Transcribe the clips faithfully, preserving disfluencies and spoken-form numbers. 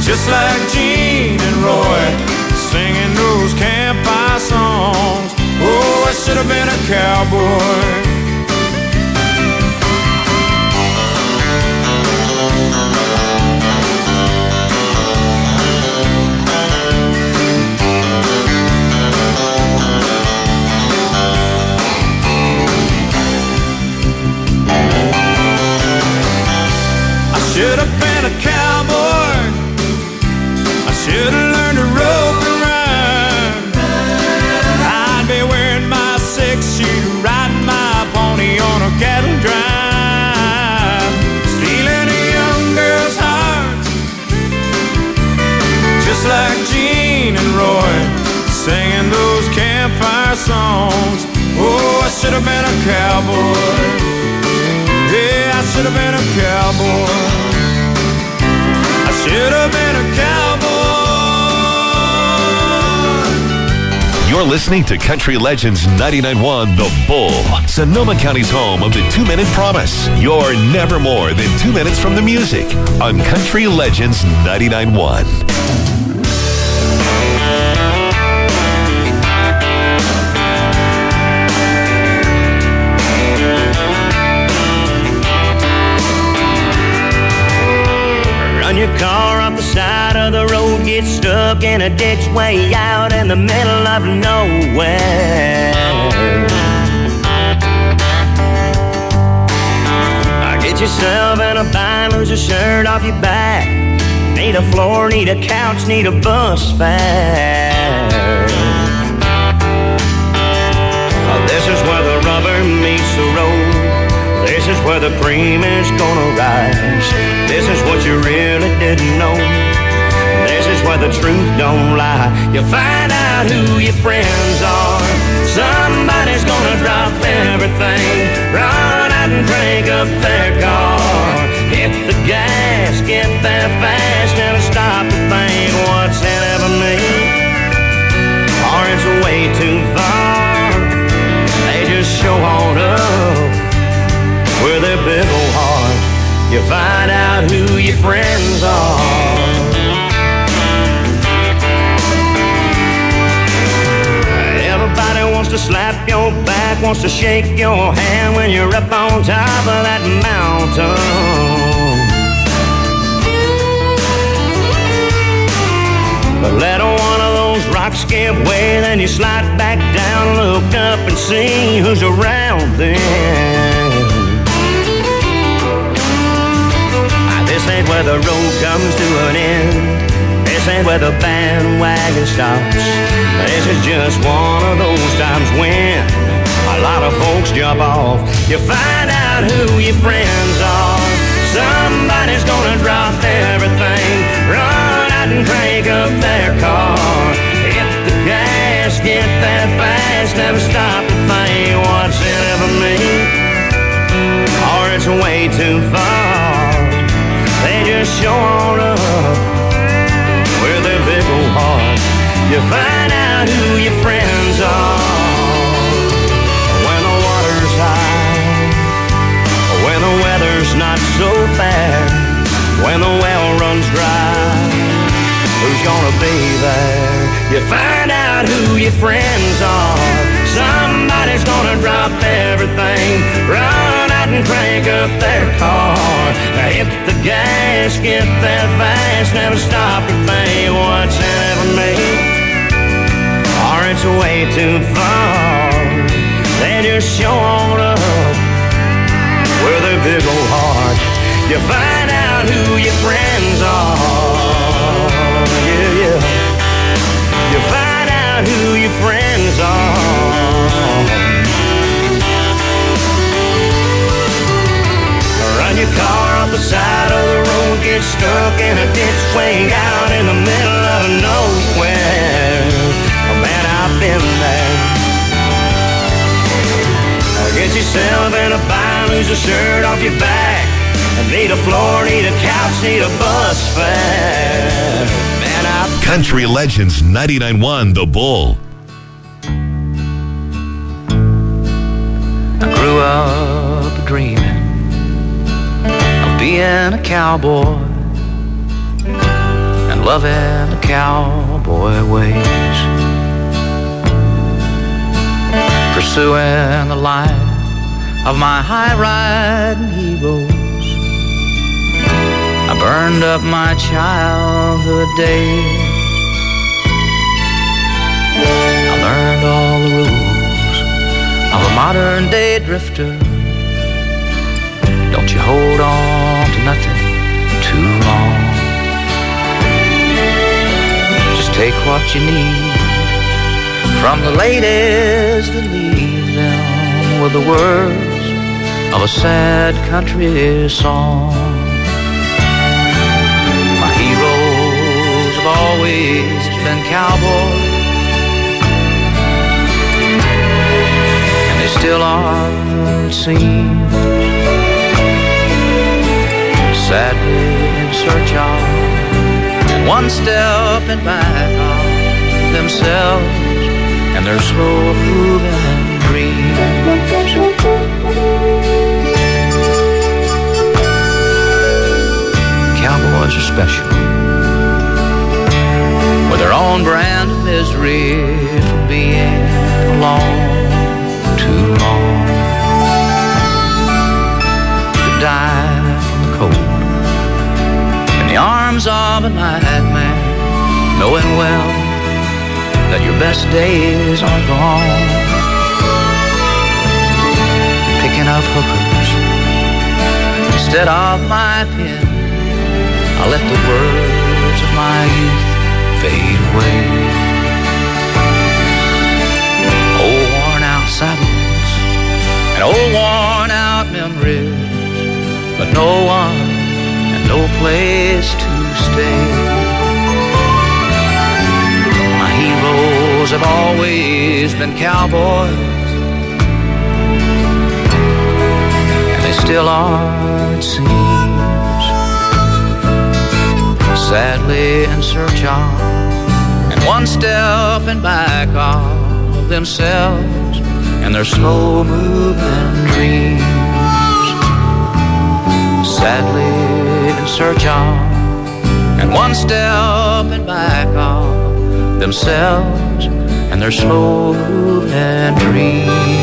just like Gene and Roy, singing those campfire songs. Oh, I should have been a cowboy. Should have been a cowboy. I should have learned to rope and run. I'd be wearing my six-shooter, riding my pony on a cattle drive, stealing a young girl's heart, just like Gene and Roy, singing those campfire songs. Oh, I should have been a cowboy. Yeah, I should have been a cowboy. I should have been a cowboy. You're listening to Country Legends ninety-nine point one The Bull, Sonoma County's home of the two-minute promise. You're never more than two minutes from the music on Country Legends ninety-nine point one. Run your car off the side of the road, get stuck in a ditch way out in the middle of nowhere. Get yourself in a bind, lose a shirt off your back. Need a floor, need a couch, need a bus fare. This is where the rubber meets the road. This is where the cream is gonna rise. This is what you really didn't know. This is where the truth don't lie. You find out who your friends are. Somebody's gonna drop everything, run out and crank up their car. Hit the gas, get there fast, never stop to think what's in it for me, or it's way too far. They just show on up with their big old heart. You find out who your friends are. Everybody wants to slap your back, wants to shake your hand when you're up on top of that mountain. But let one of those rocks give way, then you slide back down, look up and see who's around then. This ain't where the road comes to an end. This ain't where the bandwagon stops. This is just one of those times when a lot of folks jump off. You find out who your friends are. Somebody's gonna drop everything, run out and crank up their car. Hit the gas, get there fast, never stop to think what's in it for me, or it's way too far. They just show on up with their big old heart. You find out who your friends are when the water's high, when the weather's not so bad, when the well runs dry. Who's gonna be there? You find out who your friends are. Somebody's gonna drop everything, run out and crank up their car. Hit the gas, get there fast, never stop to think what's in it for me, or it's way too far. They just show on up with their big old heart. You find out who your friends are. Yeah, yeah. You find out who your friends are. Run your car off the side of the road, get stuck in a ditch way out in the middle of nowhere. Oh man, I've been there. Get yourself in a bind, lose a shirt off your back. Need a floor, need a couch, need a bus fare. Man, I've Country Legends ninety-nine point one The Bull. I grew up dreaming of being a cowboy, and and loving the cowboy ways, pursuing the life of my high-riding heroes. I burned up my childhood days. I learned all the rules of a modern-day drifter. Don't you hold on to nothing too long. Just take what you need from the ladies that leave them with the words of a sad country song. My heroes have always been cowboys, and they still are, it seems, sadly in search of, and one step and back of themselves and their slow-moving dreams. Cowboys are special, with their own brand of misery from being alone too long. To die from the cold in the arms of a nightmare, knowing well that your best days are gone. Picking up hookers instead of my pen, I let the words of my youth fade away. Old worn out saddles and old worn out memories, but no one and no place to stay. My heroes have always been cowboys, and they still are, it seems, sadly in search of, and one step and back of themselves and their slow-moving dreams. Sadly in search of, and one step and back of themselves and their slow-moving dreams.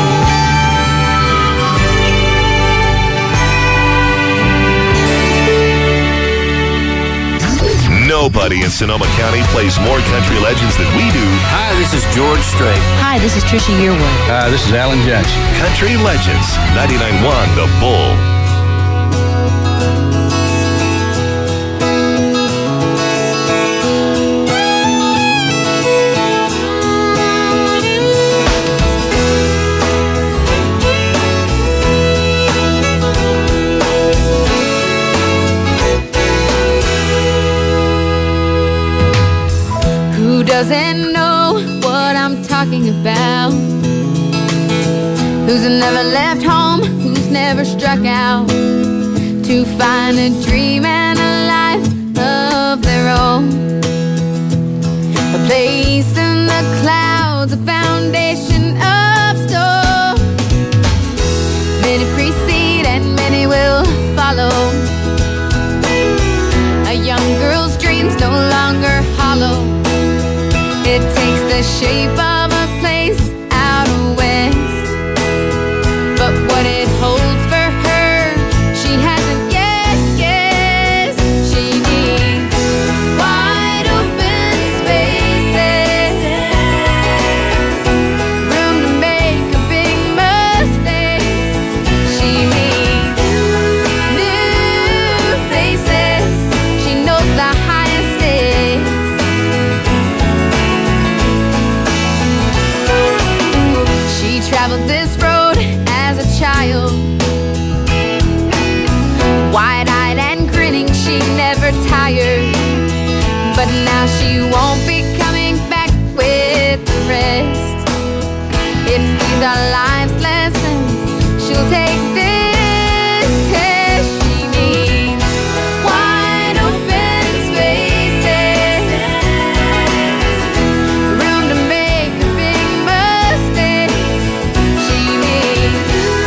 Nobody in Sonoma County plays more country legends than we do. Hi, this is George Strait. Hi, this is Trisha Yearwood. Hi, this is Alan Jackson. Country Legends, ninety-nine point one The Bull. Doesn't know what I'm talking about. Who's never left home, who's never struck out to find a dream and a life of their own. A place in the clouds, a foundation of stone. Many precede and many will follow. A young girl's dreams no longer hollow. It takes the shape of a place out west, but what it holds for her, she hasn't yet guessed. She needs wide open spaces, room to make a big mistake. She needs new faces. She knows the highest stakes. Traveled this road as a child, wide-eyed and grinning, she never tired. But now she won't be coming back with the rest. If these are life's lessons, she'll take this test. She needs wide open spaces, room to make a big mistake. She needs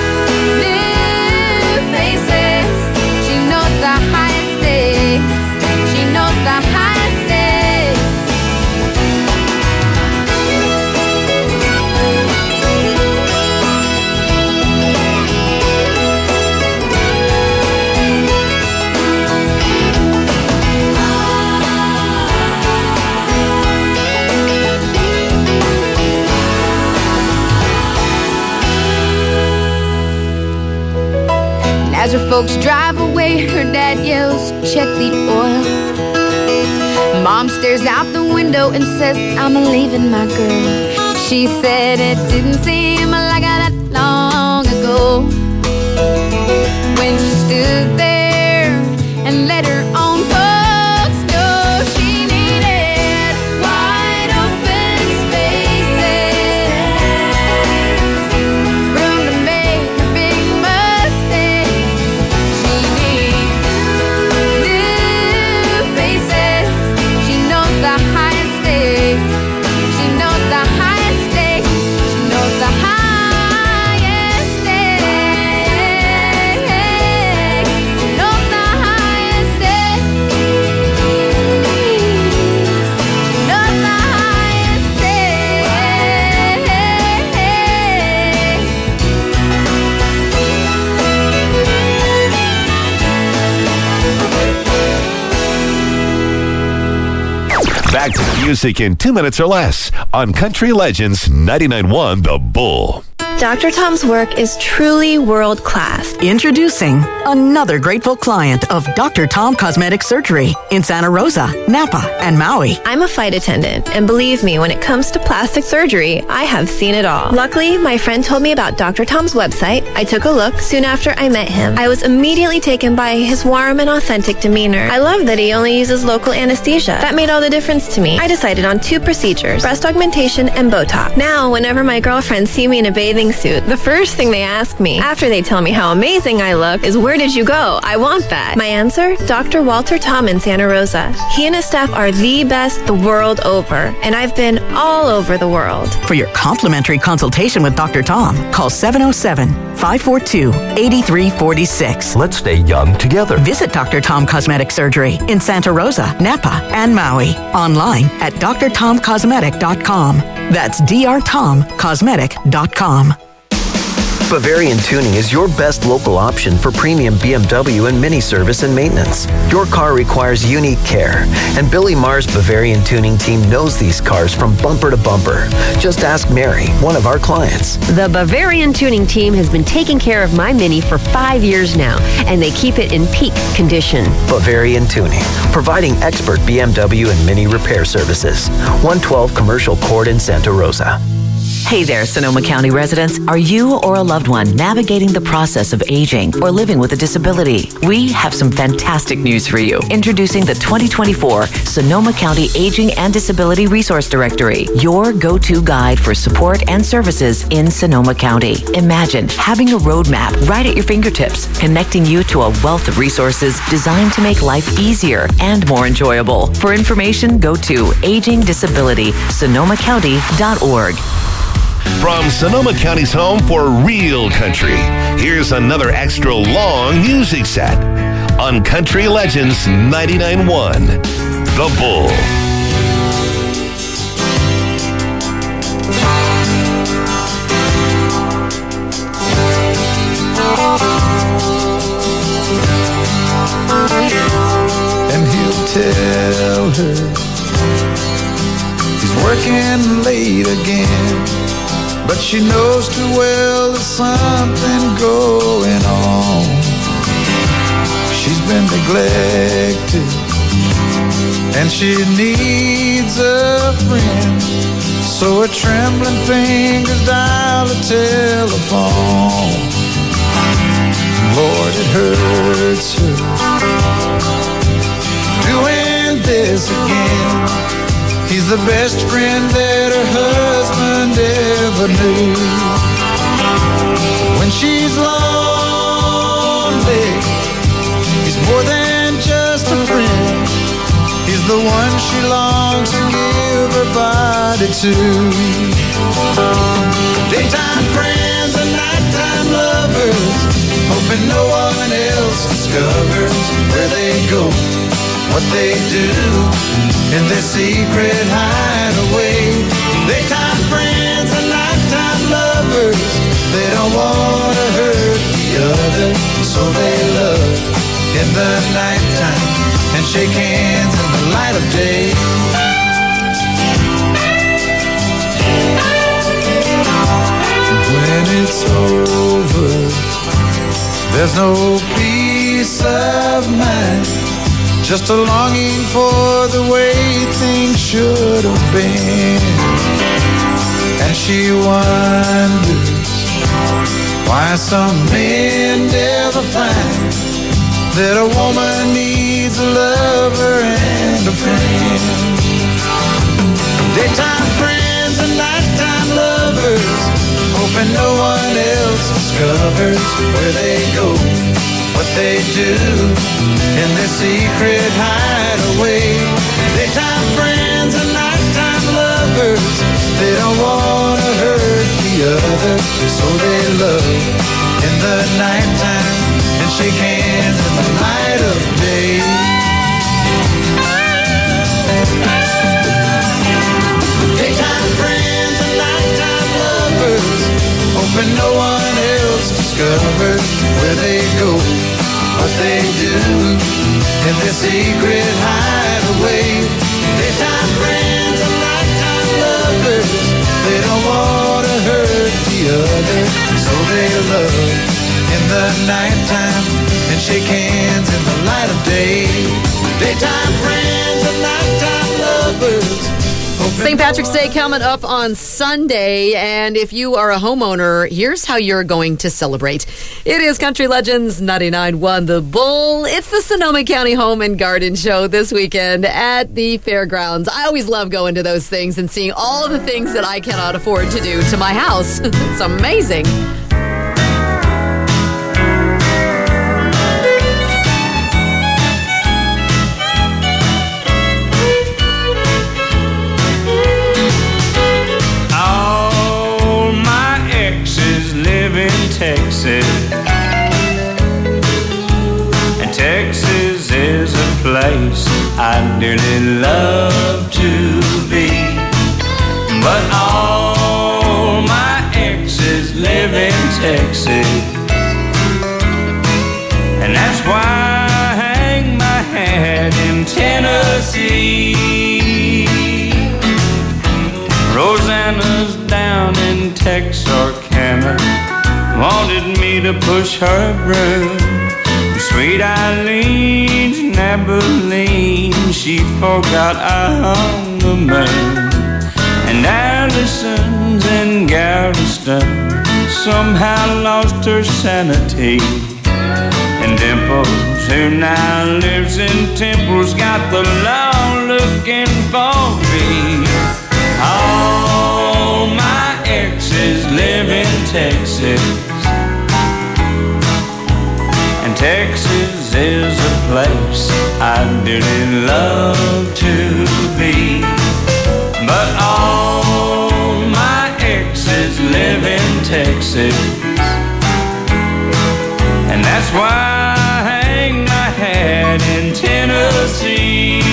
new faces. She knows the highest stakes. She knows the highest folks drive away, her dad yells, check the oil. Mom stares out the window and says, I'm leaving my girl. She said it didn't seem like that long ago when she stood there and let her own folks know she needed wide open spaces, room to make her big mistakes. She needs new faces. She knows the highest stakes. She knows the highest stakes. She knows the highest Back to the music in two minutes or less on Country Legends ninety-nine point one The Bull. Doctor Tom's work is truly world-class. Introducing another grateful client of Doctor Tom Cosmetic Surgery in Santa Rosa, Napa, and Maui. I'm a flight attendant, and believe me, when it comes to plastic surgery, I have seen it all. Luckily, my friend told me about Doctor Tom's website. I took a look soon after I met him. I was immediately taken by his warm and authentic demeanor. I love that he only uses local anesthesia. That made all the difference to me. I decided on two procedures, breast augmentation and Botox. Now, whenever my girlfriends see me in a bathing suit, the first thing they ask me, after they tell me how amazing I look, is where did you go? I want that. My answer? Doctor Walter Tom in Santa Rosa. He and his staff are the best the world over, and I've been all over the world. For your complimentary consultation with Doctor Tom, call seven oh seven, five four two, eight three four six. Let's stay young together. Visit Doctor Tom Cosmetic Surgery in Santa Rosa, Napa, and Maui. Online at d r tom cosmetic dot com. That's d r tom cosmetic dot com. Bavarian Tuning is your best local option for premium B M W and Mini service and maintenance. Your car requires unique care, and Billy Marr's Bavarian Tuning team knows these cars from bumper to bumper. Just ask Mary, one of our clients. The Bavarian Tuning team has been taking care of my Mini for five years now, and they keep it in peak condition. Bavarian Tuning, providing expert B M W and Mini repair services. one twelve Commercial Court in Santa Rosa. Hey there, Sonoma County residents. Are you or a loved one navigating the process of aging or living with a disability? We have some fantastic news for you. Introducing the twenty twenty-four Sonoma County Aging and Disability Resource Directory, your go-to guide for support and services in Sonoma County. Imagine having a roadmap right at your fingertips, connecting you to a wealth of resources designed to make life easier and more enjoyable. For information, go to aging disability sonoma county dot org. From Sonoma County's home for real country, here's another extra long music set on Country Legends ninety-nine point one The Bull. And he'll tell her he's working late again, but she knows too well there's something going on. She's been neglected, and she needs a friend. So her trembling fingers dial a telephone. Lord, it hurts her doing this again. He's the best friend that her husband ever knew. When she's lonely, he's more than just a friend. He's the one she longs to give her body to. Daytime friends and nighttime lovers, hoping no one else discovers where they go, what they do in their secret hideaway. Daytime friends and nighttime lovers, they don't want to hurt the other, so they love in the nighttime and shake hands in the light of day. When it's over, there's no peace peace of mind, just a longing for the way things should have been. And she wonders why some men never find that a woman needs a lover and a friend. Daytime friends and nighttime lovers, hoping no one else discovers where they go, what they do in their secret hideaway. Daytime friends and nighttime lovers, they don't want to hurt the other, so they love in the nighttime and shake hands in the light of day. Daytime friends and nighttime lovers, hoping no one else discovers where they go, what they do in their secret hideaway. Daytime friends and nighttime lovers, they don't want to hurt the other, so they love in the nighttime and shake hands in the light of day. Daytime friends and nighttime lovers. Saint Patrick's Day coming up on Sunday, and if you are a homeowner, here's how you're going to celebrate. It is Country Legends ninety-nine point one The Bull. It's the Sonoma County Home and Garden Show this weekend at the fairgrounds. I always love going to those things and seeing all the things that I cannot afford to do to my house. It's amazing. Texas, and Texas is a place I'd dearly love to be, but all my exes live in Texas, and that's why I hang my hat in Tennessee. Rosanna's down in Texarkana, wanted me to push her broom. Sweet Eileen's in Abilene, she forgot I hung the moon. And Allison's in Galveston somehow lost her sanity. And Dimples, who now lives in Temple's, got the law looking for me. All my exes live in Texas, and Texas is a place I'd dearly love to be, but all my exes live in Texas, and that's why I hang my hat in Tennessee.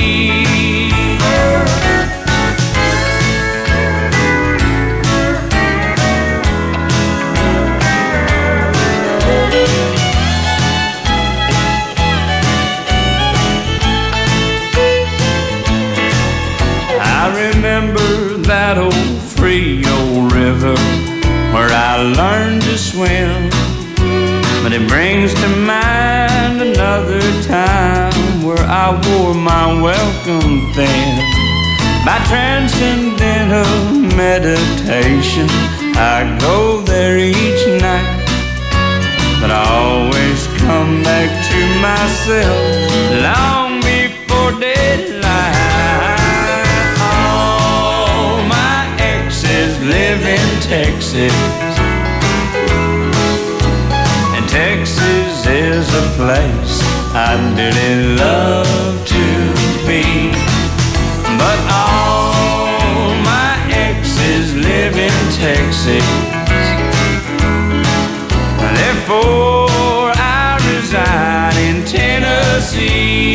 That old Frio River where I learned to swim, but it brings to mind another time where I wore my welcome thin. By transcendental meditation, I go there each night, but I always come back to myself long before daylight. Live in Texas, and Texas is a place I'd dearly love to be, but all my exes live in Texas, therefore I reside in Tennessee.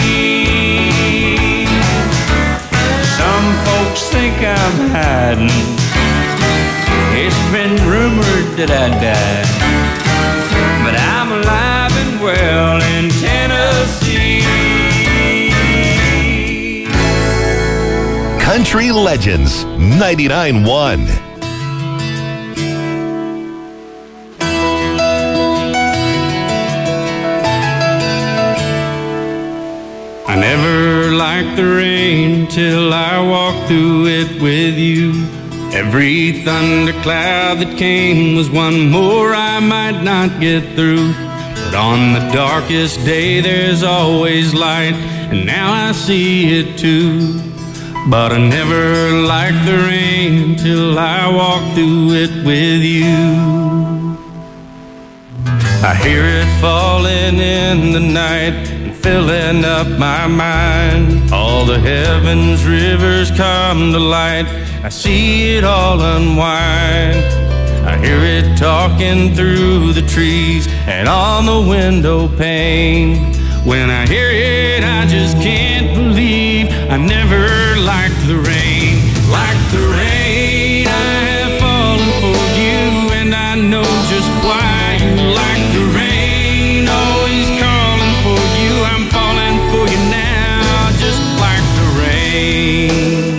Some folks think I'm hiding, it's been rumored that I died, but I'm alive and well in Tennessee. Country Legends ninety-nine point one. I never liked the rain till I walked through it with you. Every thundercloud that came was one more I might not get through. But on the darkest day there's always light, and now I see it too. But I never liked the rain till I walked through it with you. I hear it falling in the night and filling up my mind. All the heavens rivers come to light, I see it all unwind. I hear it talking through the trees and on the window pane. When I hear it, I just can't believe I never liked the rain. Like the rain, I have fallen for you, and I know just why you like the rain. Always calling for you, I'm falling for you now, just like the rain.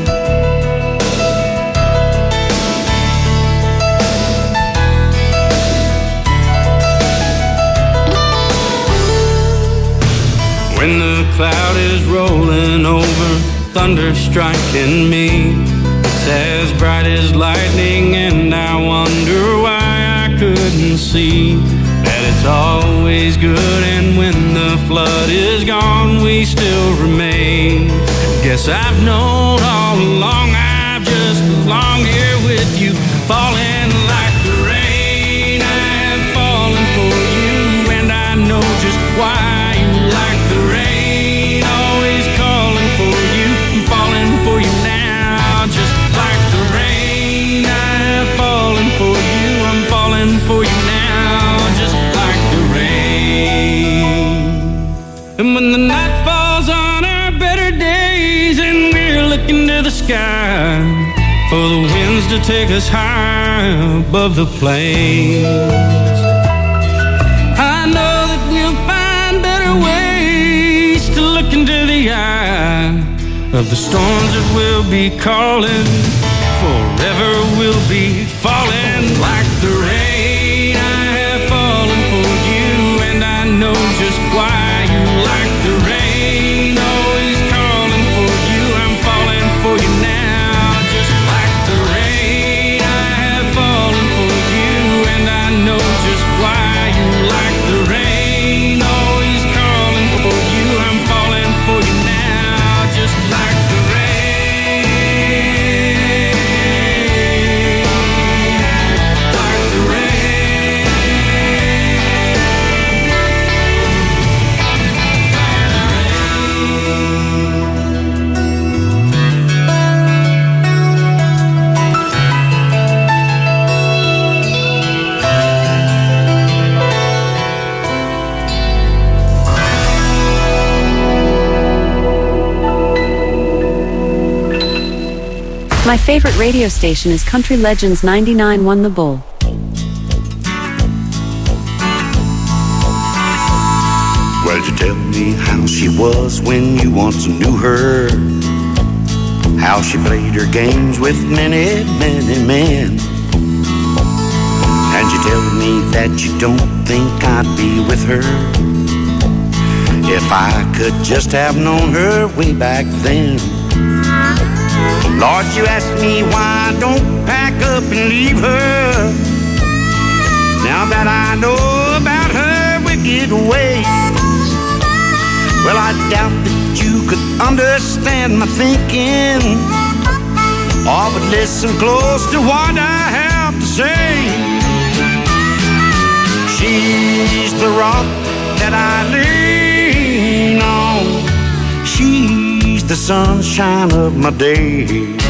When the cloud is rolling over, thunder striking me, it's as bright as lightning, and I wonder why I couldn't see that it's always good, and when the flood is gone, we still remain. Guess I've known all along I've just belonged here with you, falling like the rain. I have fallen for you, and I know just why. Like the rain, always calling for you, I'm falling for you now, just like the rain. I have fallen for you, I'm falling for you now, just like the rain. And when the night falls on our better days and we're looking to the sky for the winds to take us high above the plains, I know that we'll find better ways to look into the eye of the storms that will be calling. Forever we'll be falling like the rain. I have fallen for you, and I know just why you like the rain. Always calling for you, I'm falling for you now, just like the rain. I have fallen for you, and I know just why you like the rain. Always calling for you, I'm falling for you now, just like the rain. Like the rain. My favorite radio station is Country Legends ninety-nine point one The Bull. Well, you tell me how she was when you once knew her, how she played her games with many, many men. And you tell me that you don't think I'd be with her if I could just have known her way back then. Lord, you ask me why I don't pack up and leave her, now that I know about her wicked ways. Well, I doubt that you could understand my thinking, or would listen close to what I have to say. She's the rock that I lean on, she's the sunshine of my day,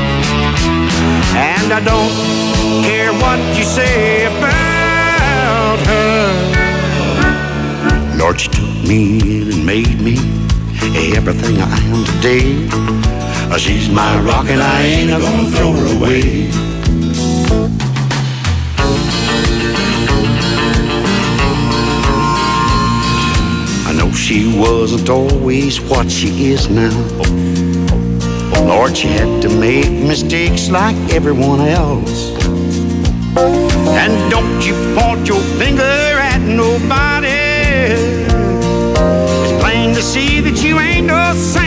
and I don't care what you say about her. Lord, she took me in and made me everything I am today. She's my rock and I ain't gonna throw her away. I know she wasn't always what she is now. Lord, she had to make mistakes like everyone else. And don't you point your finger at nobody. It's plain to see that you ain't no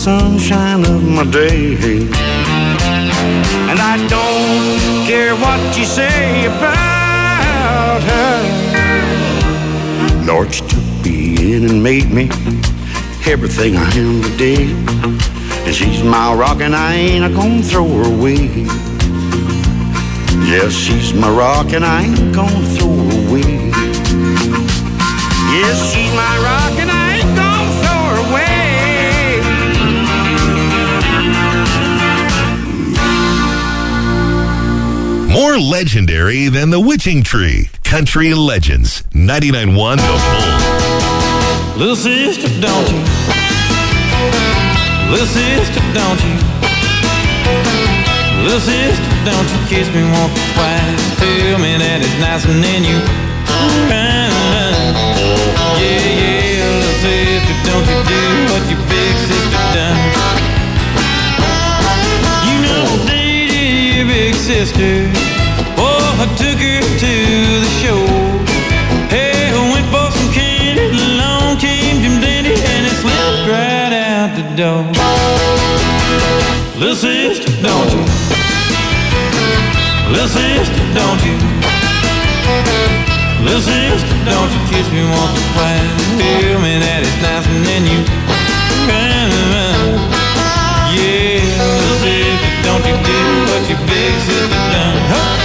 sunshine of my day. And I don't care what you say about her. Lord, she took me in and made me everything I am today. And she's my rock and I ain't gonna throw her away. Yes, she's my rock and I ain't gonna throw her away. Yes, she's my rock and I ain't gonna throw her away. More legendary than the Witching Tree. Country Legends. ninety-nine point one The Bull. Little sister, don't you? Little sister, don't you? Little sister, don't you kiss me once or twice. Tell me that it's nice and then you yeah, yeah, little sister, don't you do what your big sister done. You know, dated your big sister. Oh, I took her to the show. Hey, I went for some candy. Along came Jim Dandy and it slipped right out the door. Little sister, don't you? Little sister, don't you? Little sister, don't you kiss me once or twice. Tell me that it's nice and then you yeah, little sister, don't you do what your big sister done.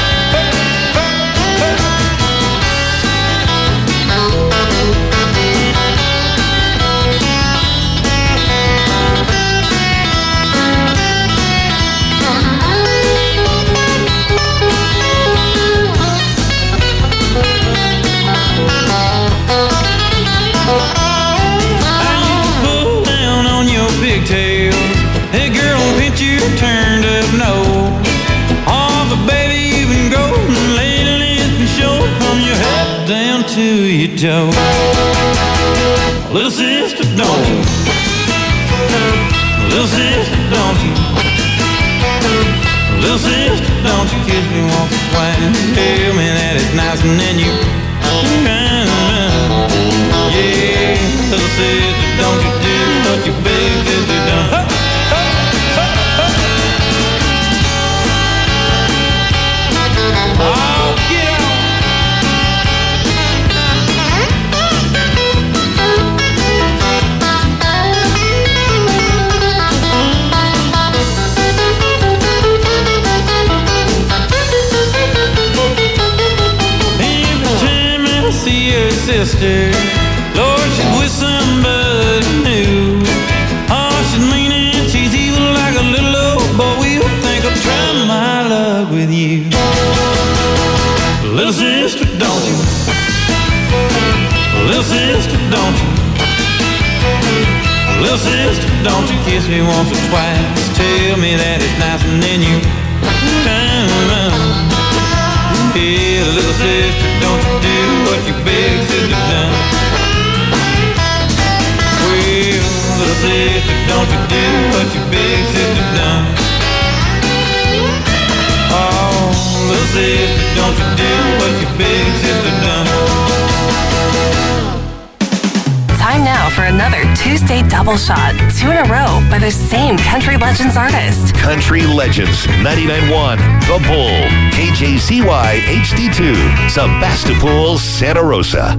Hey girl, pinch you turned up nose. Oh, but baby, you've been golden lately. It's been showing from your head down to your toe. Little sister, don't you? Little sister, don't you? Little sister, don't you kiss me once or twice. Tell me that it's nice and then you yeah, little sister, don't you do what your big sister done. Oh, get out. Every time I see your sister, Lord, she's with somebody new. Oh, she's mean and she's evil like a little old boy. We'll think I'll try my luck with you. Little sister, don't you? Little sister, don't you? Little sister, don't you kiss me once or twice. Tell me that it's nice and then you yeah, little sister, don't you do what your big sister done. Well, little sister, don't you do what your big sister done. Oh, little sister, don't you do what your big sister done. Time now for another Tuesday double shot, two in a row by the same Country Legends artist. Country Legends ninety-nine point one The Bull, K J C Y H D two, Sebastopol, Santa Rosa.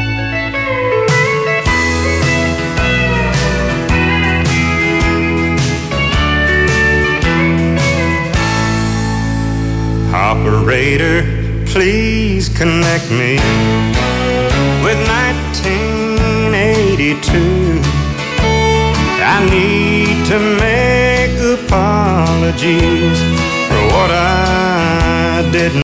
Operator, please connect me with nineteen eighty-two. I need to make apologies for what I didn't